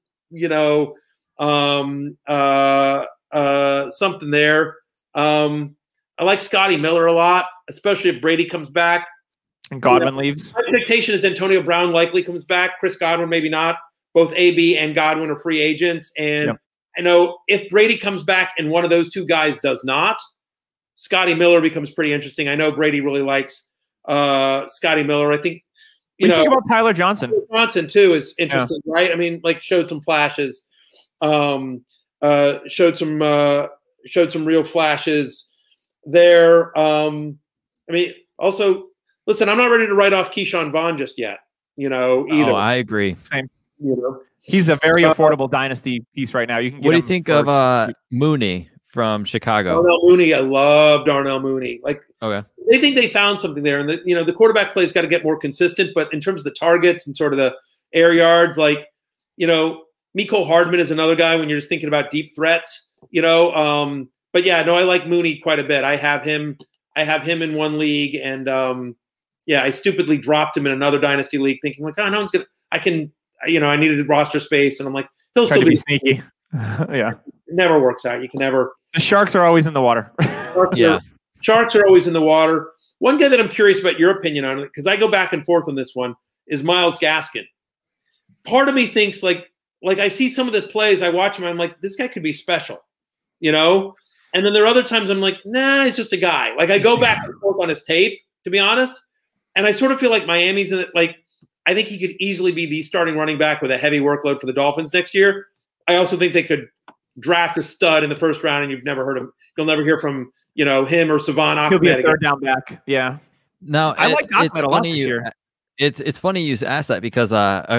something there. I like Scotty Miller a lot, especially if Brady comes back and Godwin leaves. My expectation is Antonio Brown likely comes back. Chris Godwin maybe not. Both AB and Godwin are free agents, and I know if Brady comes back and one of those 2 guys does not, Scotty Miller becomes pretty interesting. I know Brady really likes Scotty Miller. I think think about Tyler Johnson. Johnson too is interesting, right? I mean, showed some flashes, showed some real flashes there. I mean, also, listen, I'm not ready to write off Keyshawn Vaughn just yet. Either. Oh, I agree. Same. He's a very affordable dynasty piece right now. You can. Get what do you think of Mooney from Chicago? Darnell Mooney, I love Darnell Mooney. Okay. They think they found something there, and the quarterback play's got to get more consistent. But in terms of the targets and sort of the air yards, Mecole Hardman is another guy when you're just thinking about deep threats. But yeah, no, I like Mooney quite a bit. I have him in one league, and I stupidly dropped him in another dynasty league, thinking no one's gonna. I needed roster space, and I'm like, he'll still be sneaky. Yeah, it never works out. You can never. The Sharks are always in the water. Sharks are always in the water. One guy that I'm curious about your opinion on, because I go back and forth on this one, is Myles Gaskin. Part of me thinks like I see some of the plays, I watch him, I'm like, this guy could be special, And then there are other times I'm like, nah, he's just a guy. I go back and forth on his tape, to be honest, and I sort of feel like Miami's in it. I think he could easily be the starting running back with a heavy workload for the Dolphins next year. I also think they could draft a stud in the first round, and you've never heard of. You'll never hear from him or Savon Ahmed. He'll be a third down back. Yeah. No, I like Ahmed a lot this year. It's funny you asked that because a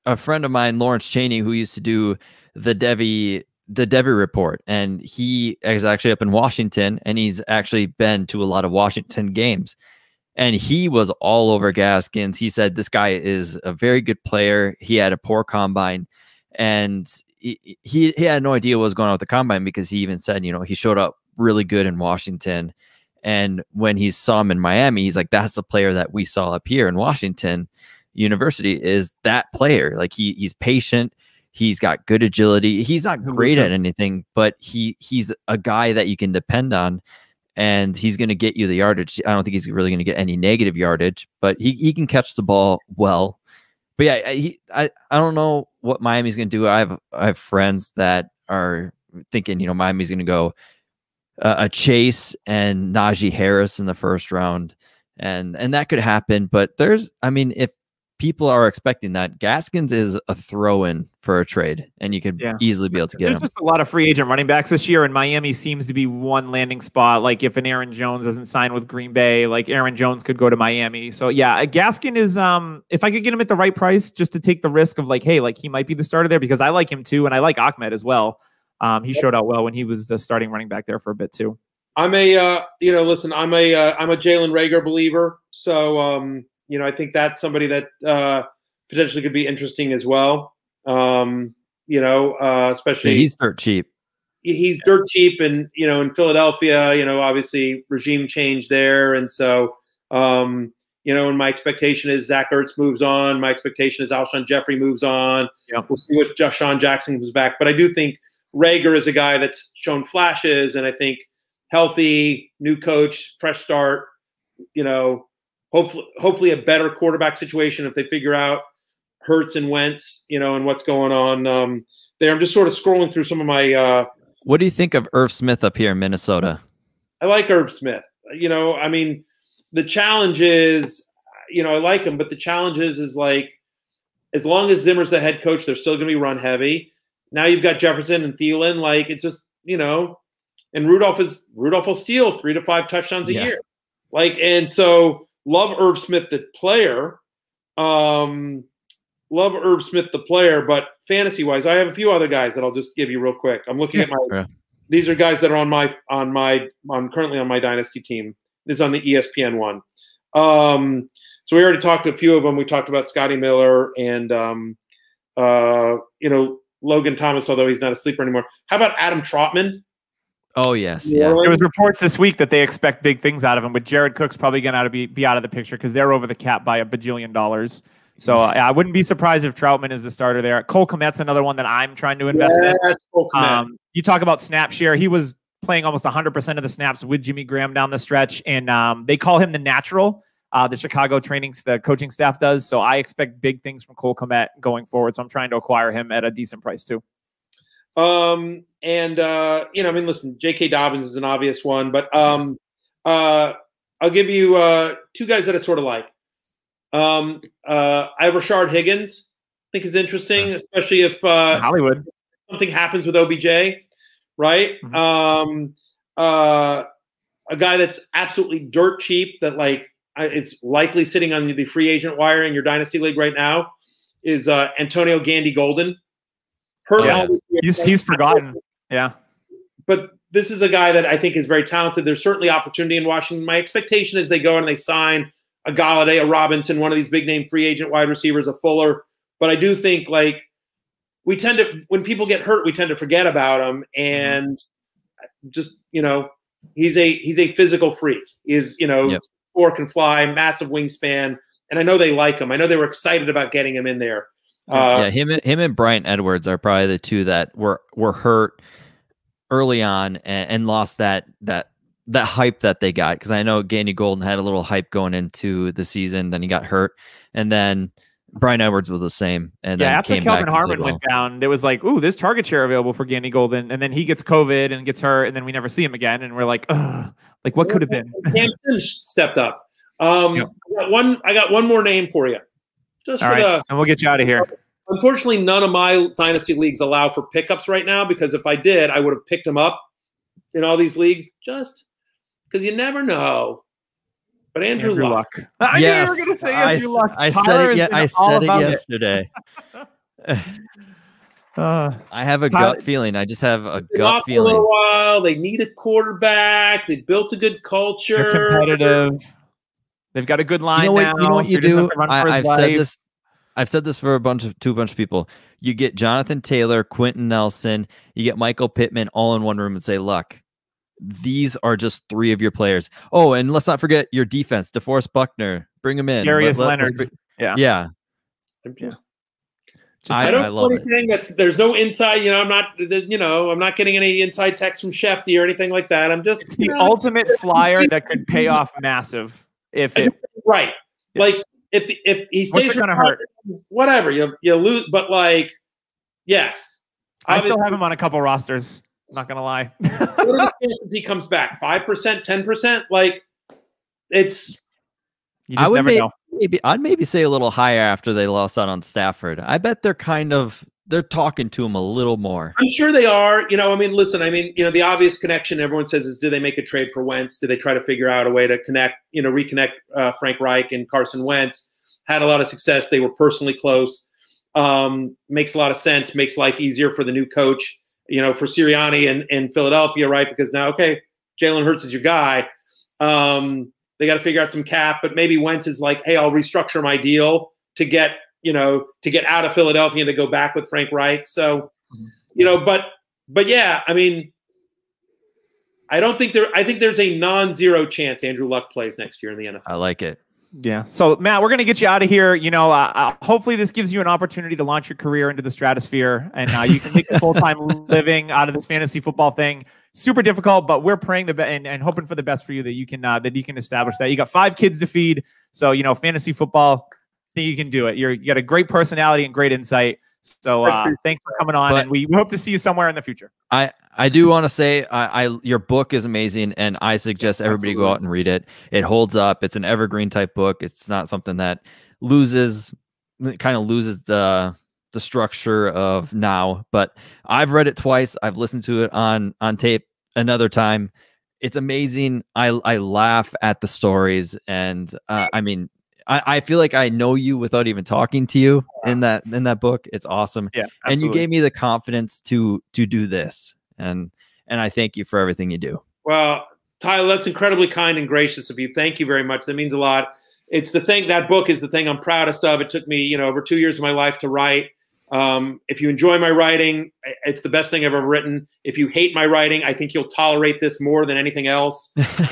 a friend of mine, Lawrence Cheney, who used to do the Devy report, and he is actually up in Washington, and he's actually been to a lot of Washington games, and he was all over Gaskins. He said this guy is a very good player. He had a poor combine, and he had no idea what was going on with the combine, because he even said, he showed up really good in Washington. And when he saw him in Miami, he's like, that's the player that we saw up here in Washington University, is that player. Like he's patient. He's got good agility. He's not great at anything, but he's a guy that you can depend on, and he's going to get you the yardage. I don't think he's really going to get any negative yardage, but he can catch the ball well. But yeah, I don't know what Miami's going to do. I have friends that are thinking, Miami's going to go a Chase and Najee Harris in the first round, and that could happen. But if people are expecting that, Gaskins is a throw-in for a trade, and you could easily be able to get him. There's just a lot of free agent running backs this year, and Miami seems to be one landing spot. Like if an Aaron Jones doesn't sign with Green Bay, like Aaron Jones could go to Miami. So yeah, Gaskin is, if I could get him at the right price, just to take the risk of like, hey, like he might be the starter there, because I like him too, and I like Ahmed as well. He showed out well when he was the starting running back there for a bit too. I'm a, I'm a Jalen Reagor believer. So, I think that's somebody that potentially could be interesting as well. Especially he's dirt cheap. He's dirt cheap, and in Philadelphia, obviously regime change there, and so and my expectation is Zach Ertz moves on. My expectation is Alshon Jeffrey moves on. Yep. We'll see if Deshaun Jackson comes back, but I do think Reagor is a guy that's shown flashes, and I think healthy, new coach, fresh start. Hopefully a better quarterback situation if they figure out Hurts and Wentz, and what's going on there. I'm just sort of scrolling through some of my. What do you think of Irv Smith up here in Minnesota? I like Irv Smith. The challenge is, I like him, but the challenge is like, as long as Zimmer's the head coach, they're still going to be run heavy. Now you've got Jefferson and Thielen. Like it's just, and Rudolph will steal 3 to 5 touchdowns a year. Like, and so. Love Irv Smith, the player. But fantasy-wise, I have a few other guys that I'll just give you real quick. I'm looking at my. These are guys that are currently on my dynasty team. This is on the ESPN one. So we already talked to a few of them. We talked about Scotty Miller and Logan Thomas, although he's not a sleeper anymore. How about Adam Trautman? Oh, yes. Yeah. There was reports this week that they expect big things out of him, but Jared Cook's probably going to be out of the picture because they're over the cap by $1 bajillion. So I wouldn't be surprised if Trautman is the starter there. Cole Kmet's another one that I'm trying to invest in. Cole Kmet. You talk about snap share. He was playing almost 100% of the snaps with Jimmy Graham down the stretch, and they call him the natural. The Chicago the coaching staff does. So I expect big things from Cole Kmet going forward. So I'm trying to acquire him at a decent price too. Listen, J.K. Dobbins is an obvious one, but I'll give you 2 guys that I sort of like. I have Rashard Higgins. I think is interesting, especially if Hollywood something happens with OBJ, right? Mm-hmm. A guy that's absolutely dirt cheap that it's likely sitting on the free agent wire in your dynasty league right now is Antonio Gandy-Golden. He's forgotten. Yeah. But this is a guy that I think is very talented. There's certainly opportunity in Washington. My expectation is they go and they sign a Galladay, a Robinson, one of these big name free agent wide receivers, a Fuller. But I do think when people get hurt, we tend to forget about him. And just, he's a physical freak. Or can fly, massive wingspan. And I know they like him. I know they were excited about getting him in there. Him and Bryant Edwards are probably the two that were hurt early on and lost that hype that they got, because I know Gandy-Golden had a little hype going into the season, then he got hurt, and then Bryant Edwards was the same. And then after Kelvin Harmon went down, there was like, ooh, there's target share available for Gandy-Golden, and then he gets COVID and gets hurt, and then we never see him again, and we're like, ugh, like what could have been? Cam Sims stepped up. I got one more name for you. All right, and we'll get you out of here. Unfortunately, none of my dynasty leagues allow for pickups right now, because if I did, I would have picked them up in all these leagues, just because you never know. But Andrew Luck. I knew you were going to say Andrew Luck. I said it yesterday. I have a gut feeling. I just have a gut For a feeling. little while. They need a quarterback. They built a good culture. They're competitive. They've got a good line now. You know what you do? I've said this. I've said this for a bunch of people. You get Jonathan Taylor, Quentin Nelson, you get Michael Pittman all in one room and say, look, these are just 3 of your players. Oh, and let's not forget your defense, DeForest Buckner. Bring him in. Darius Leonard. Yeah. I don't know anything there's no inside, I'm not getting any inside text from Shefty or anything like that. It's the ultimate flyer that could pay off massive right. Yeah. Like if he stays, what's it gonna hurt? Whatever you lose, but yes, I still have him on a couple rosters. I'm not gonna lie. What are the chances he comes back? 5%, 10%? Like it's. You just never know. I'd maybe say a little higher after they lost out on Stafford. I bet they're talking to him a little more. I'm sure they are. Listen, the obvious connection everyone says is, do they make a trade for Wentz? Do they try to figure out a way to reconnect Frank Reich and Carson Wentz? Had a lot of success. They were personally close. Makes a lot of sense. Makes life easier for the new coach, for Sirianni in Philadelphia, right? Because now, okay, Jalen Hurts is your guy. They got to figure out some cap, but maybe Wentz is like, hey, I'll restructure my deal to get out of Philadelphia and to go back with Frank Reich. So, but yeah, I think there's a non-zero chance Andrew Luck plays next year in the NFL. I like it. Yeah. So, Matt, we're going to get you out of here. Hopefully this gives you an opportunity to launch your career into the stratosphere, and you can make a full-time living out of this fantasy football thing. Super difficult, but we're praying and hoping for the best for you that you can establish that. You got 5 kids to feed, so fantasy football, you can do it. You got a great personality and great insight. So thanks for coming on, and we hope to see you somewhere in the future. I do want to say your book is amazing, and I suggest everybody go out and read it. It holds up. It's an evergreen type book. It's not something that loses the structure of now. But I've read it twice. I've listened to it on tape another time. It's amazing. I laugh at the stories, and I feel like I know you without even talking to you in that book. It's awesome. Yeah, absolutely. And you gave me the confidence to do this. And I thank you for everything you do. Well, Tyler, that's incredibly kind and gracious of you. Thank you very much. That means a lot. It's the thing, that book is the thing I'm proudest of. It took me, over 2 years of my life to write. If you enjoy my writing, it's the best thing I've ever written. If you hate my writing, I think you'll tolerate this more than anything else.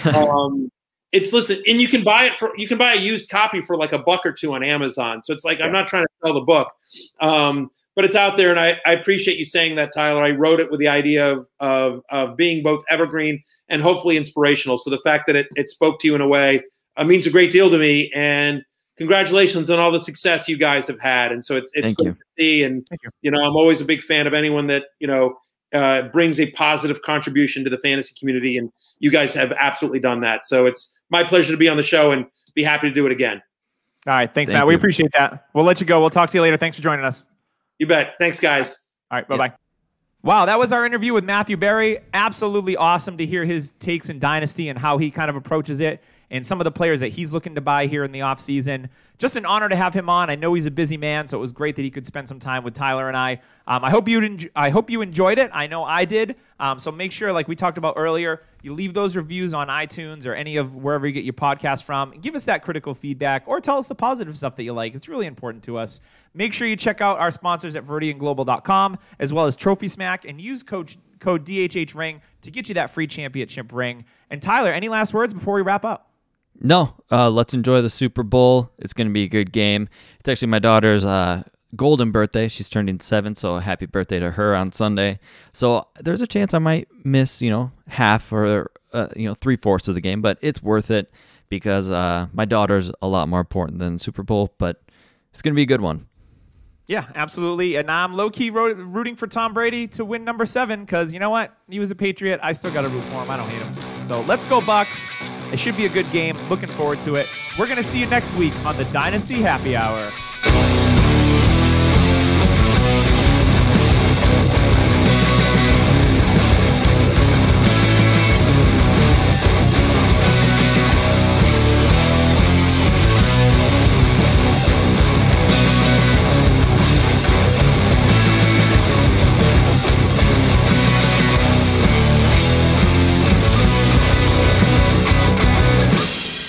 Listen, and you can buy a used copy for like $1 or $2 on Amazon. So it's like, I'm not trying to sell the book. But it's out there, and I appreciate you saying that, Tyler. I wrote it with the idea of being both evergreen and hopefully inspirational. So the fact that it spoke to you in a way means a great deal to me. And congratulations on all the success you guys have had. And so it's Thank good you. to see. And I'm always a big fan of anyone that brings a positive contribution to the fantasy community. And you guys have absolutely done that. So it's my pleasure to be on the show and be happy to do it again. All right, thanks, Matt. We appreciate that. We'll let you go. We'll talk to you later. Thanks for joining us. You bet. Thanks, guys. All right, bye-bye. Wow, that was our interview with Matthew Berry. Absolutely awesome to hear his takes in Dynasty and how he kind of approaches it and some of the players that he's looking to buy here in the offseason. Just an honor to have him on. I know he's a busy man, so it was great that he could spend some time with Tyler and I. I hope you enjoyed it. I know I did. So make sure, like we talked about earlier, you leave those reviews on iTunes or any of wherever you get your podcast from. Give us that critical feedback or tell us the positive stuff that you like. It's really important to us. Make sure you check out our sponsors at VerdianGlobal.com as well as Trophy Smack and use code DHHRing to get you that free championship ring. And Tyler, any last words before we wrap up? No, let's enjoy the Super Bowl. It's going to be a good game. It's actually my daughter's golden birthday. She's turning 7, so happy birthday to her on Sunday. So there's a chance I might miss, half or 3/4 of the game, but it's worth it because my daughter's a lot more important than Super Bowl, but it's going to be a good one. Yeah, absolutely. And I'm low-key rooting for Tom Brady to win number 7 because you know what? He was a Patriot. I still got to root for him. I don't hate him. So let's go Bucs. It should be a good game. Looking forward to it. We're going to see you next week on the Dynasty Happy Hour.